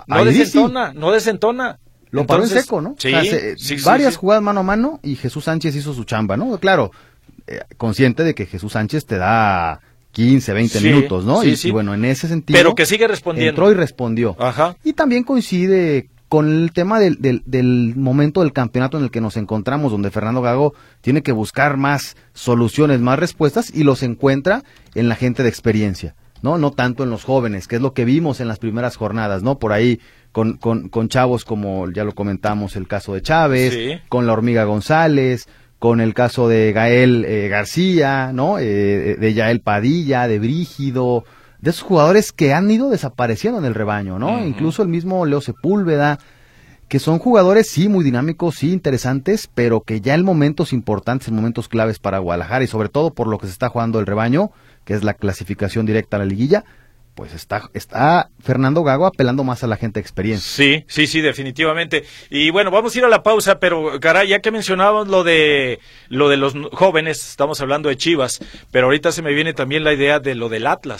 no desentona. Lo paró en seco, ¿no? Sí, varias jugadas mano a mano y Jesús Sánchez hizo su chamba, ¿no? Claro, consciente de que Jesús Sánchez te da 15, 20 minutos, ¿no? Y bueno, en ese sentido... Pero que sigue respondiendo. Entró y respondió. Ajá. Y también coincide con el tema del momento del campeonato en el que nos encontramos, donde Fernando Gago tiene que buscar más soluciones, más respuestas, y los encuentra en la gente de experiencia, ¿no? No tanto en los jóvenes, que es lo que vimos en las primeras jornadas, ¿no? Por ahí con chavos como, ya lo comentamos, el caso de Chávez, con la Hormiga González, con el caso de Gael García, ¿no? De Yael Padilla, de Brígido, de esos jugadores que han ido desapareciendo en el rebaño, ¿no? Uh-huh. Incluso el mismo Leo Sepúlveda, que son jugadores, sí, muy dinámicos, sí, interesantes, pero que ya en momentos importantes, en momentos claves para Guadalajara, y sobre todo por lo que se está jugando el rebaño, que es la clasificación directa a la liguilla, pues está Fernando Gago apelando más a la gente de experiencia. Sí, definitivamente. Y bueno, vamos a ir a la pausa, pero caray, ya que mencionábamos lo de los jóvenes, estamos hablando de Chivas, pero ahorita se me viene también la idea de lo del Atlas.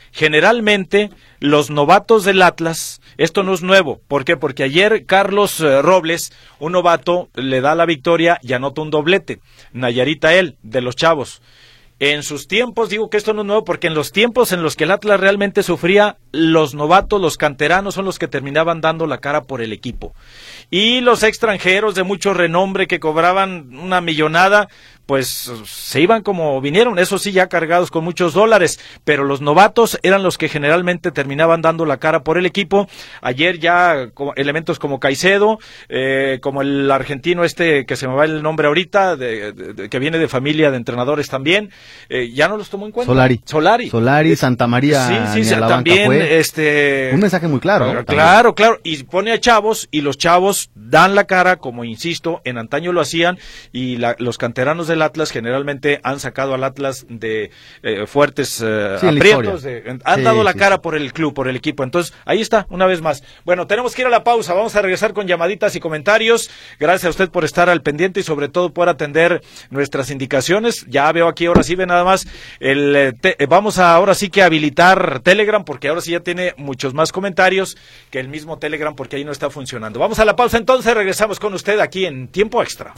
Generalmente, los novatos del Atlas, esto no es nuevo. ¿Por qué? Porque ayer Carlos Robles, un novato, le da la victoria y anota un doblete. Nayarita él, de los chavos. En sus tiempos, digo que esto no es nuevo, porque en los tiempos en los que el Atlas realmente sufría, los novatos, los canteranos son los que terminaban dando la cara por el equipo. Y los extranjeros de mucho renombre que cobraban una millonada, pues se iban como vinieron, eso sí, ya cargados con muchos dólares, pero los novatos eran los que generalmente terminaban dando la cara por el equipo. Ayer ya elementos como Caicedo, como el argentino que se me va el nombre ahorita, que viene de familia de entrenadores también, ya no los tomó en cuenta. Solari, Santa María, sí, también fue. Un mensaje muy claro. Claro, y pone a chavos, y los chavos dan la cara, como insisto, en antaño lo hacían, y los canteranos del Atlas generalmente han sacado al Atlas de fuertes aprietos, han dado la cara por el club, por el equipo. Entonces, ahí está, una vez más. Bueno, tenemos que ir a la pausa, vamos a regresar con llamaditas y comentarios. Gracias a usted por estar al pendiente y sobre todo por atender nuestras indicaciones. Ya veo aquí, ahora sí ve nada más, vamos a ahora sí que habilitar Telegram, porque ahora sí ya tiene muchos más comentarios que el mismo Telegram, porque ahí no está funcionando. Vamos a la pausa entonces, regresamos con usted aquí en Tiempo Extra.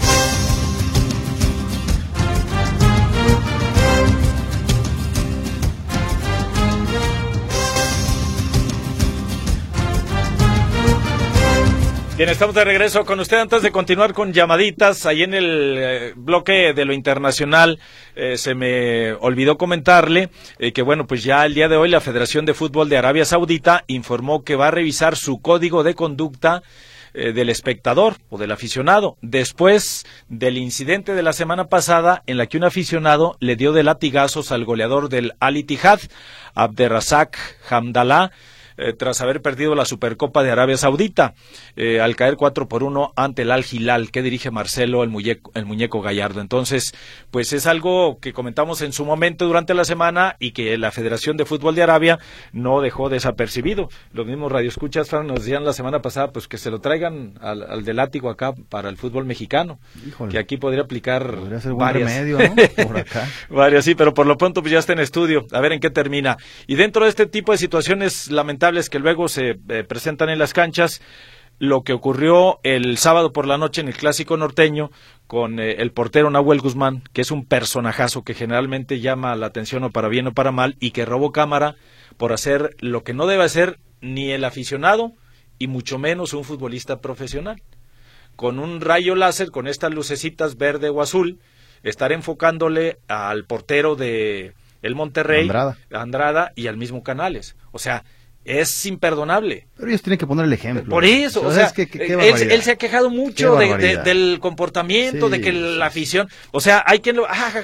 Bien, estamos de regreso con usted. Antes de continuar con llamaditas, ahí en el bloque de lo internacional, se me olvidó comentarle que bueno, pues ya el día de hoy la Federación de Fútbol de Arabia Saudita informó que va a revisar su código de conducta del espectador o del aficionado, después del incidente de la semana pasada en la que un aficionado le dio de latigazos al goleador del Al Ittihad, Abderrazak Hamdallah, tras haber perdido la Supercopa de Arabia Saudita, al caer 4-1 ante el Al Hilal, que dirige Marcelo el muñeco Gallardo. Entonces, pues es algo que comentamos en su momento durante la semana y que la Federación de Fútbol de Arabia no dejó desapercibido. Los mismos radioescuchas, Fran, nos decían la semana pasada, pues que se lo traigan al de látigo acá para el fútbol mexicano. Híjole, que aquí podría aplicar ser varias. Remedio, ¿no? Por acá. Varias, sí, pero por lo pronto pues ya está en estudio, a ver en qué termina. Y dentro de este tipo de situaciones lamentables que luego se presentan en las canchas, lo que ocurrió el sábado por la noche en el Clásico Norteño con el portero Nahuel Guzmán, que es un personajazo que generalmente llama la atención o para bien o para mal, y que robó cámara por hacer lo que no debe hacer ni el aficionado y mucho menos un futbolista profesional. Con un rayo láser, con estas lucecitas verde o azul, estar enfocándole al portero de el Monterrey, Andrada, y al mismo Canales. O sea, es imperdonable. Pero ellos tienen que poner el ejemplo. Por eso, o sea, él se ha quejado mucho del comportamiento, sí, de que la afición, o sea, hay quien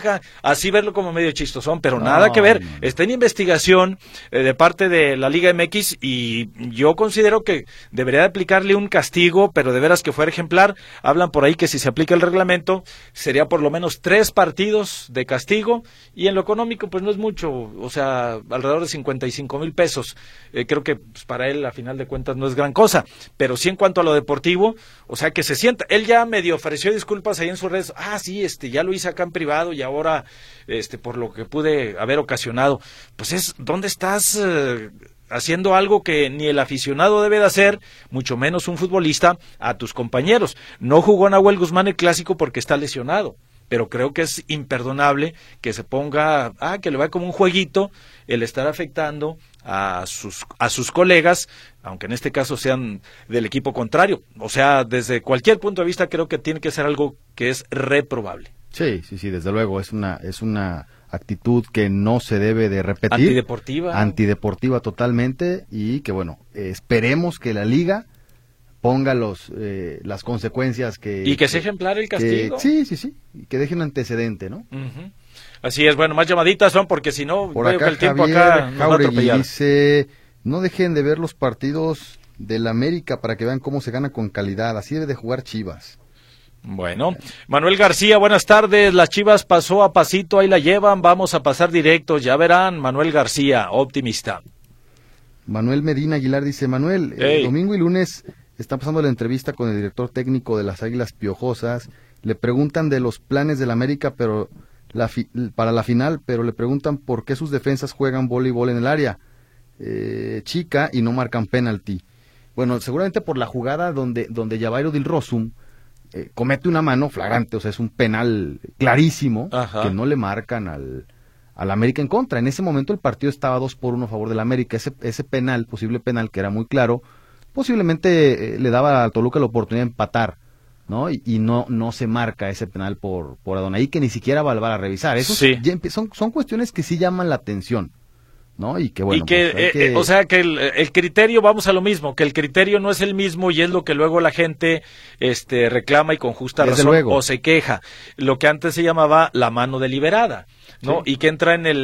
así verlo como medio chistosón, pero nada que ver. Está en investigación de parte de la Liga MX y yo considero que debería de aplicarle un castigo, pero de veras que fuera ejemplar. Hablan por ahí que si se aplica el reglamento sería por lo menos 3 partidos de castigo, y en lo económico pues no es mucho, o sea, alrededor de 55,000 pesos. Creo que pues, para él a final de cuentas no es gran cosa, pero sí en cuanto a lo deportivo, o sea, que se sienta. Él ya medio ofreció disculpas ahí en sus redes. Sí, ya lo hice acá en privado y ahora por lo que pude haber ocasionado. Pues ¿dónde estás haciendo algo que ni el aficionado debe de hacer, mucho menos un futbolista, a tus compañeros? No jugó Nahuel Guzmán el Clásico porque está lesionado, pero creo que es imperdonable que se ponga, que le va como un jueguito el estar afectando a sus colegas, aunque en este caso sean del equipo contrario. O sea, desde cualquier punto de vista creo que tiene que ser algo que es reprobable. Sí, desde luego, es una actitud que no se debe de repetir. Antideportiva totalmente, y que bueno, esperemos que la Liga ponga las consecuencias y que sea ejemplar el castigo. Sí, y que deje un antecedente, ¿no? Uh-huh. Así es. Bueno, más llamaditas son, porque si no, por acá, que el tiempo Javier acá nos va a atropellar. Dice, no dejen de ver los partidos del América para que vean cómo se gana con calidad, así debe de jugar Chivas. Bueno, Manuel García, buenas tardes. Las Chivas pasó a pasito, ahí la llevan, vamos a pasar directos, ya verán. Manuel García, optimista. Manuel Medina Aguilar dice, Manuel, domingo y lunes está pasando la entrevista con el director técnico de las Águilas Piojosas. Le preguntan de los planes del América, pero para la final, pero le preguntan por qué sus defensas juegan voleibol en el área. chica y no marcan penalti. Bueno, seguramente por la jugada donde Javairo Dilrosun comete una mano flagrante, o sea, es un penal clarísimo. Ajá. Que no le marcan al América en contra. En ese momento el partido estaba 2-1 a favor del América. Ese penal, posible penal, que era muy claro, posiblemente le daba a Toluca la oportunidad de empatar, ¿no? Y no se marca ese penal por Adonai, que ni siquiera va a revisar. Eso sí. Son cuestiones que sí llaman la atención, ¿no? Y que bueno, y que, o sea, que el criterio, vamos a lo mismo, que el criterio no es el mismo y es lo que luego la gente reclama y con justa razón o se queja. Lo que antes se llamaba la mano deliberada, ¿no? Sí. Y que entra en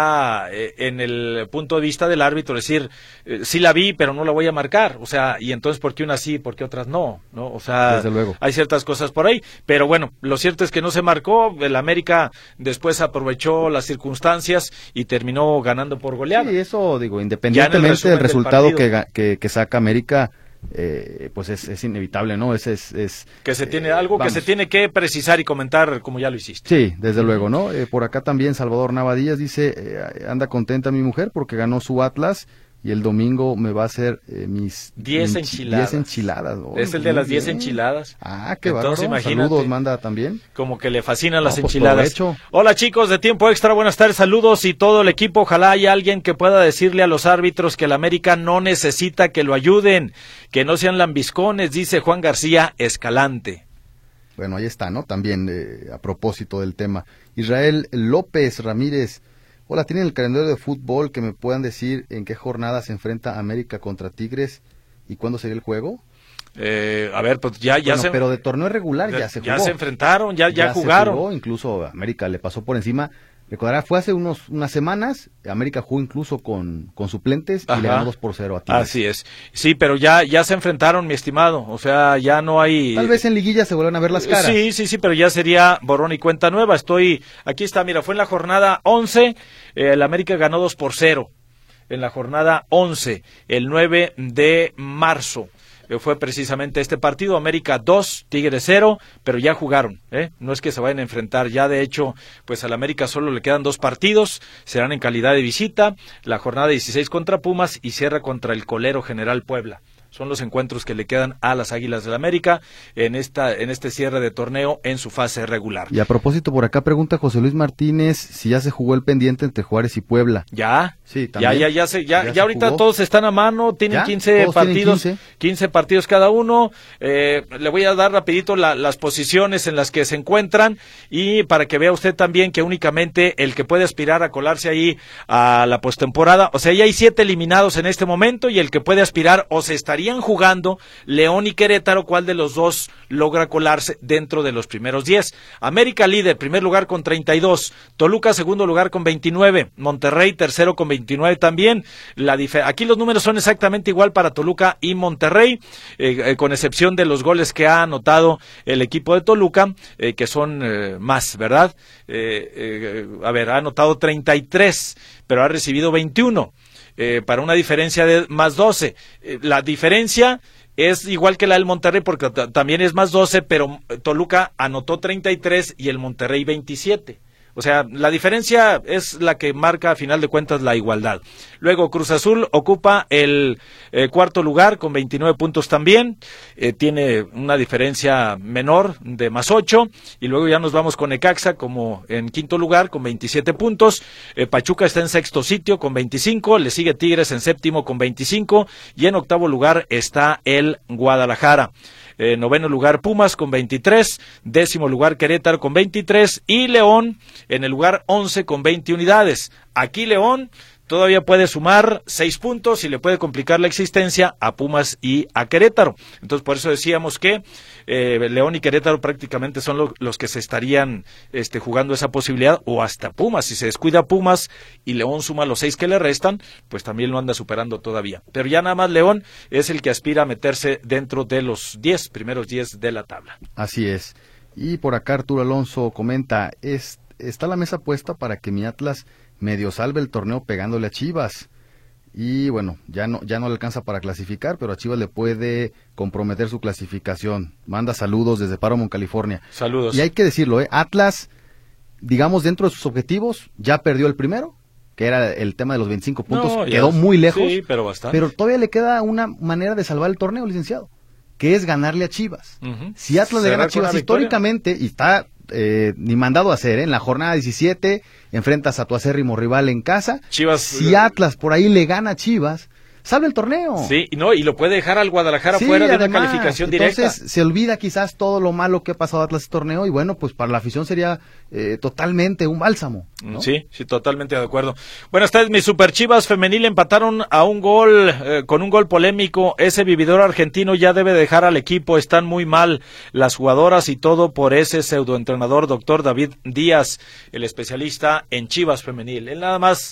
el punto de vista del árbitro, decir, sí la vi, pero no la voy a marcar, o sea, y entonces ¿por qué unas sí, por qué otras no? O sea, desde luego, hay ciertas cosas por ahí, pero bueno, lo cierto es que no se marcó, el América después aprovechó las circunstancias y terminó ganando por goleada. Sí, eso digo, independientemente del resultado que saca América, pues es inevitable, ¿no? Que se tiene algo que se tiene que precisar y comentar como ya lo hiciste. Sí, desde luego, ¿no? Por acá también Salvador Navadías dice, anda contenta mi mujer porque ganó su Atlas y el domingo me va a hacer mis 10 enchiladas. 10 enchiladas. Oh, es el de las 10 enchiladas. Ah, qué bárbaro. Saludos manda también. Como que le fascinan las enchiladas. Hola chicos de Tiempo Extra, buenas tardes, saludos y todo el equipo. Ojalá haya alguien que pueda decirle a los árbitros que el América no necesita que lo ayuden, que no sean lambiscones, dice Juan García Escalante. Bueno, ahí está, ¿no? También a propósito del tema. Israel López Ramírez. Hola, ¿tienen el calendario de fútbol que me puedan decir en qué jornada se enfrenta América contra Tigres y cuándo sería el juego? A ver, pues ya pero de torneo regular ya se jugó. Ya se enfrentaron, ya jugaron. Se jugó, incluso América le pasó por encima. Recordará, fue hace unas semanas, América jugó incluso con suplentes y le ganó 2-0 a Tigres. Así es. Sí, pero ya se enfrentaron, mi estimado. O sea, ya no hay... Tal vez en liguilla se vuelvan a ver las caras. Sí, pero ya sería borrón y cuenta nueva. Aquí está, mira, fue en la jornada 11, el América ganó 2-0. En la jornada 11, el 9 de marzo. Fue precisamente este partido, América 2, Tigres 0, pero ya jugaron, no es que se vayan a enfrentar, ya de hecho, pues al América solo le quedan 2 partidos, serán en calidad de visita, la jornada 16 contra Pumas y cierra contra el colero General Puebla. Son los encuentros que le quedan a las Águilas del América en este cierre de torneo en su fase regular. Y a propósito, por acá pregunta José Luis Martínez si ya se jugó el pendiente entre Juárez y Puebla. Ya, sí, también. Ya ahorita jugó. Todos están a mano, tienen 15 partidos, 15 partidos cada uno. Le voy a dar rapidito las posiciones en las que se encuentran y para que vea usted también que únicamente el que puede aspirar a colarse ahí a la postemporada, o sea, ya hay 7 eliminados en este momento y el que puede aspirar o se estarían jugando León y Querétaro, cuál de los dos logra colarse dentro de los primeros 10. América líder, primer lugar con 32, Toluca segundo lugar con 29, Monterrey tercero con 29 también. Aquí los números son exactamente igual para Toluca y Monterrey, con excepción de los goles que ha anotado el equipo de Toluca, que son más, ¿verdad? Ha anotado 33, pero ha recibido 21. Para una diferencia de más 12. La diferencia es igual que la del Monterrey porque también es más 12, pero Toluca anotó 33 y el Monterrey 27. O sea, la diferencia es la que marca a final de cuentas la igualdad. Luego Cruz Azul ocupa el cuarto lugar con 29 puntos también. Tiene una diferencia menor de más 8. Y luego ya nos vamos con Necaxa como en quinto lugar con 27 puntos. Pachuca está en sexto sitio con 25. Le sigue Tigres en séptimo con 25. Y en octavo lugar está el Guadalajara. Noveno lugar Pumas con 23, décimo lugar Querétaro con 23 y León en el lugar 11 con 20 unidades. Aquí León todavía puede sumar 6 puntos y le puede complicar la existencia a Pumas y a Querétaro. Entonces por eso decíamos que León y Querétaro prácticamente son los que se estarían jugando esa posibilidad, o hasta Pumas. Si se descuida Pumas y León suma los 6 que le restan, pues también lo anda superando todavía. Pero ya nada más León es el que aspira a meterse dentro de los primeros 10 de la tabla. Así es. Y por acá Arturo Alonso comenta, está la mesa puesta para que mi Atlas medio salve el torneo pegándole a Chivas. Y bueno, ya no le alcanza para clasificar, pero a Chivas le puede comprometer su clasificación. Manda saludos desde Paramount, California. Saludos. Y hay que decirlo, Atlas, digamos, dentro de sus objetivos, ya perdió el primero, que era el tema de los 25 puntos, No, quedó muy lejos. Sí, pero bastante. Pero todavía le queda una manera de salvar el torneo, licenciado, que es ganarle a Chivas. Ujú. Si Atlas le gana a Cerrar con una Chivas victoria. históricamente, y está ni mandado a hacer, en la jornada 17, enfrentas a tu acérrimo rival en casa. Chivas. Si Atlas por ahí le gana a Chivas, salve el torneo. Sí, y no, y lo puede dejar al Guadalajara Sí, fuera de una además, calificación directa. Entonces se olvida quizás todo lo malo que ha pasado Atlas este torneo y bueno, pues para la afición sería totalmente un bálsamo, ¿no? Sí, totalmente de acuerdo. Buenas tardes, mis Super Chivas femenil empataron a un gol, con un gol polémico. Ese vividor argentino ya debe dejar al equipo, están muy mal las jugadoras y todo por ese pseudoentrenador, doctor David Díaz, el especialista en Chivas femenil. Él nada más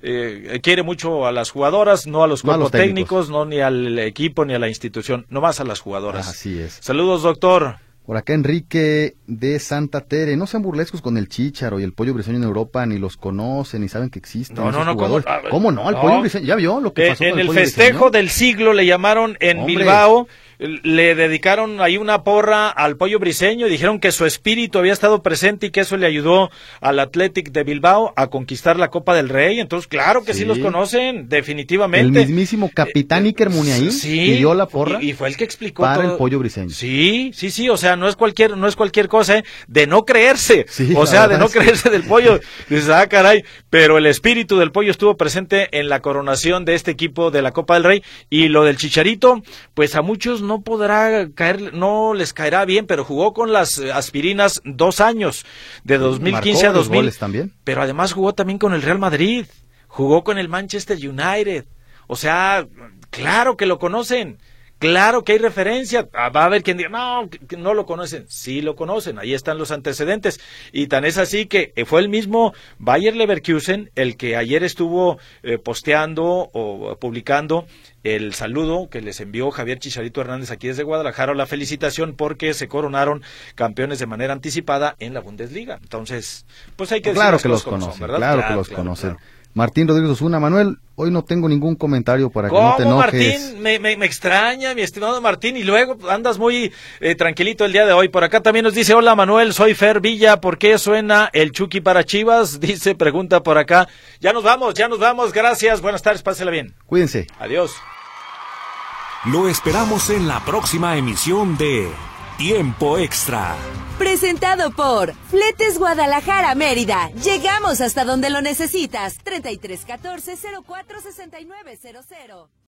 quiere mucho a las jugadoras, no a los cuerpos técnicos, no ni al equipo ni a la institución, nomás a las jugadoras. Así es. Saludos, doctor. Por acá Enrique de Santa Tere, no sean burlescos con el Chícharo y el Pollo Briseño en Europa, ni los conocen, ni saben que existen. No, jugadores. ¿cómo? ¿Cómo no? El Pollo Briseño, ¿ya vio lo que pasó con en el el Pollo festejo Briseño? del siglo le llamaron en Hombre. Bilbao, le dedicaron ahí una porra al Pollo Briseño y dijeron que su espíritu había estado presente y que eso le ayudó al Athletic de Bilbao a conquistar la Copa del Rey. Entonces, claro que sí, Sí. los conocen, definitivamente. El mismísimo capitán Iker Muniain Sí, pidió la porra y fue el que explicó para todo. el Pollo Briseño. Sí, o sea, no es cualquier cosa, de no creerse, Sí, o la sea, de verdad, no sí. creerse del Pollo. Dices, caray, pero el espíritu del Pollo estuvo presente en la coronación de este equipo de la Copa del Rey, y lo del Chicharito, pues a muchos no podrá caer, no les caerá bien, pero jugó con las aspirinas 2 años, de 2015 a Marcó los 2000, goles también. pero además jugó también con el Real Madrid, jugó con el Manchester United, o sea, claro que lo conocen. Claro que hay referencia, va a haber quien diga, no, que no lo conocen, sí lo conocen, ahí están los antecedentes, y tan es así que fue el mismo Bayer Leverkusen el que ayer estuvo posteando o publicando el saludo que les envió Javier Chicharito Hernández aquí desde Guadalajara, la felicitación porque se coronaron campeones de manera anticipada en la Bundesliga. Entonces, pues hay que decir Claro las que cosas los como son, conocen, ¿verdad? claro que los conocen. Martín Rodríguez Osuna, Manuel, hoy no tengo ningún comentario para que no te ¿Cómo, enojes. Martín? Me extraña, mi estimado Martín, y luego andas muy tranquilito el día de hoy. Por acá también nos dice, hola Manuel, soy Fer Villa, ¿por qué suena el Chucky para Chivas? Dice, pregunta por acá. Ya nos vamos, gracias, buenas tardes, pásela bien. Cuídense. Adiós. Lo esperamos en la próxima emisión de Tiempo Extra. Presentado por Fletes Guadalajara Mérida. Llegamos hasta donde lo necesitas. 3314-046900.